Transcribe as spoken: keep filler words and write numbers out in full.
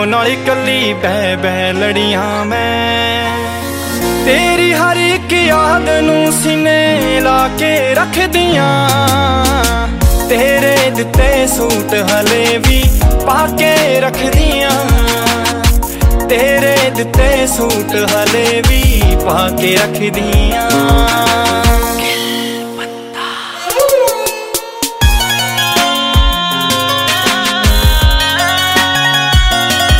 नाल कली बह बह लड़ियां मैं तेरी हर एक याद नू सीने ला के रख दियां। तेरे दिते सूट हले भी पाके रख दियां। तेरे दिते सूट हले भी पाके रख दियां।